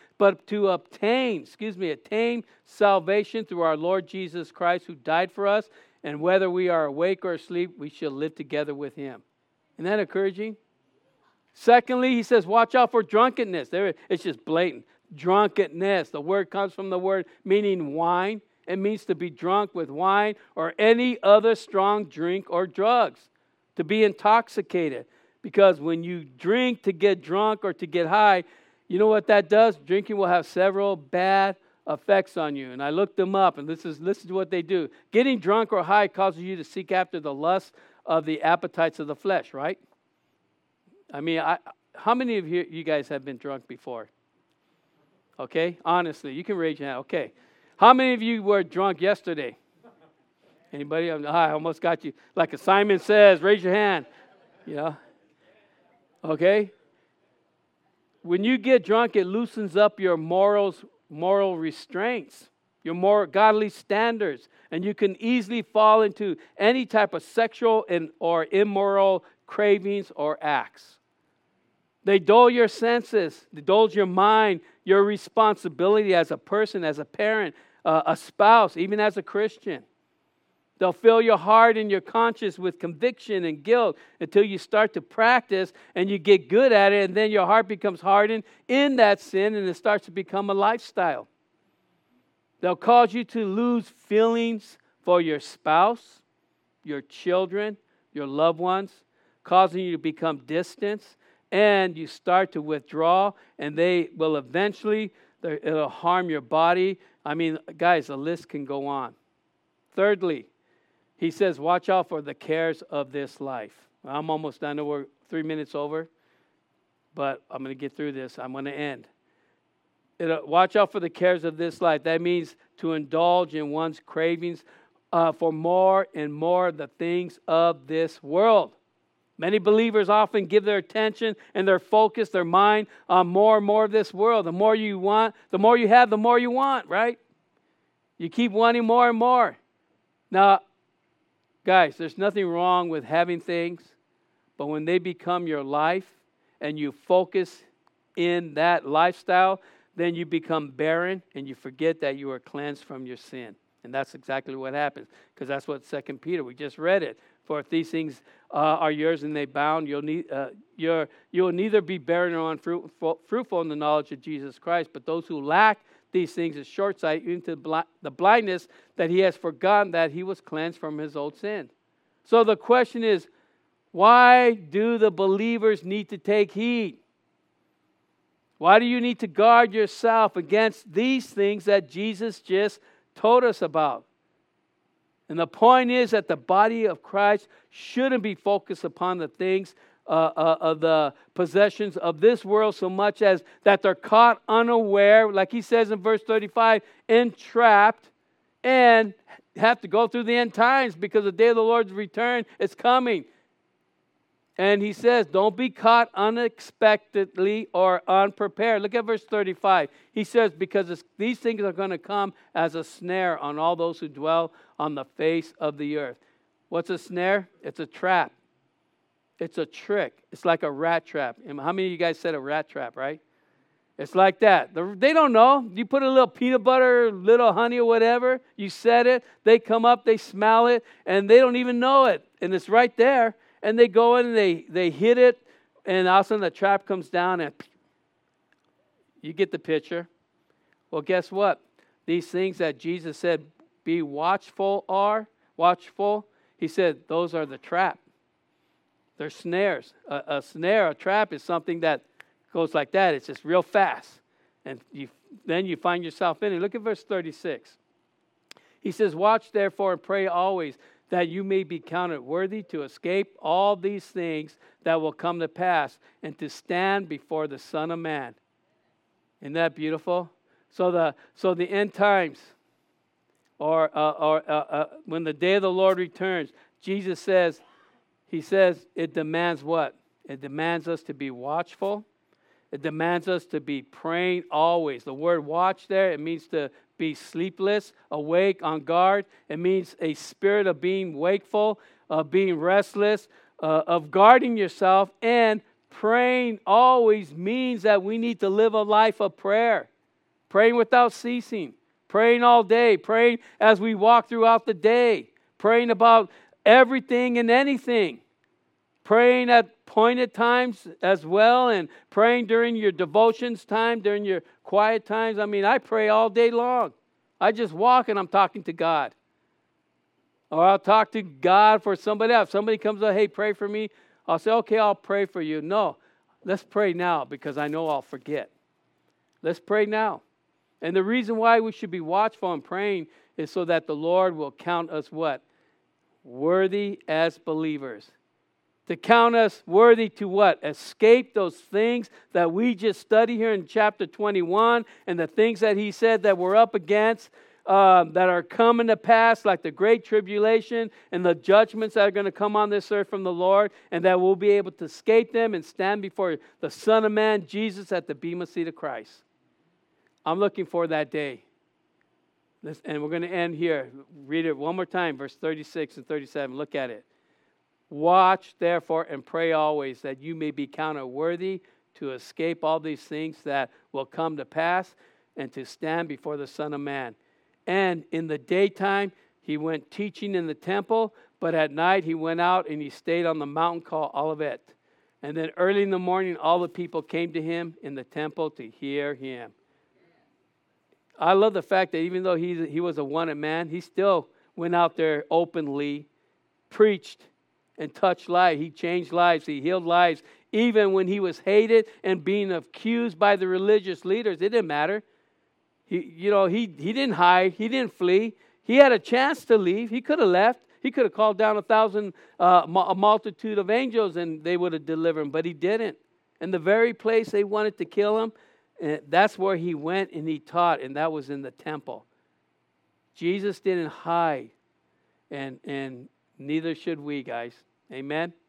salvation through our Lord Jesus Christ, who died for us. And whether we are awake or asleep, we shall live together with him. Isn't that encouraging? Secondly, he says, watch out for drunkenness. It's just blatant. Drunkenness. The word comes from the word meaning wine. It means to be drunk with wine or any other strong drink or drugs. To be intoxicated. Because when you drink to get drunk or to get high, you know what that does? Drinking will have several bad effects on you. And I looked them up, and listen to what they do. Getting drunk or high causes you to seek after the lust of the appetites of the flesh, right? I mean, how many of you guys have been drunk before? Okay, honestly, you can raise your hand. Okay. How many of you were drunk yesterday? Anybody? I almost got you. Like Simon says, raise your hand. Yeah. Okay? When you get drunk, it loosens up your moral restraints, your more godly standards, and you can easily fall into any type of sexual or immoral cravings or acts. They dull your senses, they dull your mind, your responsibility as a person, as a parent, a spouse, even as a Christian. They'll fill your heart and your conscience with conviction and guilt until you start to practice and you get good at it, and then your heart becomes hardened in that sin and it starts to become a lifestyle. They'll cause you to lose feelings for your spouse, your children, your loved ones, causing you to become distant, and you start to withdraw, and they will eventually It'll harm your body. I mean, guys, the list can go on. Thirdly, he says, watch out for the cares of this life. I'm almost done. We're 3 minutes over, but I'm going to get through this. I'm going to end. Watch out for the cares of this life. That means to indulge in one's cravings for more and more the things of this world. Many believers often give their attention and their focus, their mind on more and more of this world. The more you want, the more you have, the more you want, right? You keep wanting more and more. Now, guys, there's nothing wrong with having things, but when they become your life and you focus in that lifestyle, then you become barren and you forget that you are cleansed from your sin. And that's exactly what happens, because that's what 2 Peter, we just read it. For if these things are yours and they bound, you will neither be barren nor unfruitful in the knowledge of Jesus Christ. But those who lack these things is short sight, into the blindness that he has forgotten that he was cleansed from his old sin. So the question is, why do the believers need to take heed? Why do you need to guard yourself against these things that Jesus just told us about? And the point is that the body of Christ shouldn't be focused upon the things of the possessions of this world so much as that they're caught unaware, like he says in verse 35, entrapped, and have to go through the end times because the day of the Lord's return is coming. And he says, don't be caught unexpectedly or unprepared. Look at verse 35. He says, because these things are going to come as a snare on all those who dwell on the face of the earth. What's a snare? It's a trap. It's a trick. It's like a rat trap. And how many of you guys said a rat trap, right? It's like that. They don't know. You put a little peanut butter, little honey or whatever. You set it. They come up, they smell it, and they don't even know it. And it's right there. And they go in and they hit it, and all of a sudden the trap comes down, and you get the picture. Well, guess what? These things that Jesus said, be watchful. He said, those are the trap. They're snares. A snare, a trap is something that goes like that. It's just real fast. And then you find yourself in it. Look at verse 36. He says, watch therefore and pray always, that you may be counted worthy to escape all these things that will come to pass and to stand before the Son of Man. Isn't that beautiful? So the end times, or when the day of the Lord returns, Jesus says, he says it demands what? It demands us to be watchful. It demands us to be praying always. The word watch there, it means to be sleepless, awake, on guard. It means a spirit of being wakeful, of being restless, of guarding yourself. And praying always means that we need to live a life of prayer. Praying without ceasing. Praying all day. Praying as we walk throughout the day. Praying about everything and anything. Praying at appointed times as well, and praying during your devotions time, during your quiet times. I mean, I pray all day long. I just walk and I'm talking to God. Or I'll talk to God for somebody else. Somebody comes up, hey, pray for me. I'll say, okay, I'll pray for you. No, let's pray now because I know I'll forget. Let's pray now. And the reason why we should be watchful and praying is so that the Lord will count us what? Worthy as believers. To count us worthy to what? Escape those things that we just studied here in chapter 21 and the things that he said that we're up against that are coming to pass, like the great tribulation and the judgments that are going to come on this earth from the Lord, and that we'll be able to escape them and stand before the Son of Man, Jesus, at the bema seat of Christ. I'm looking for that day. And we're going to end here. Read it one more time, verse 36 and 37. Look at it. Watch, therefore, and pray always that you may be counted worthy to escape all these things that will come to pass and to stand before the Son of Man. And in the daytime, he went teaching in the temple, but at night he went out and he stayed on the mountain called Olivet. And then early in the morning, all the people came to him in the temple to hear him. I love the fact that even though he was a wanted man, he still went out there openly, preached, and touched lives. He changed lives. He healed lives. Even when he was hated and being accused by the religious leaders, it didn't matter. He didn't hide. He didn't flee. He had a chance to leave. He could have left. He could have called down a multitude of angels and they would have delivered him, but he didn't. And the very place they wanted to kill him, that's where he went and he taught, and that was in the temple. Jesus didn't hide, and neither should we, guys. Amen?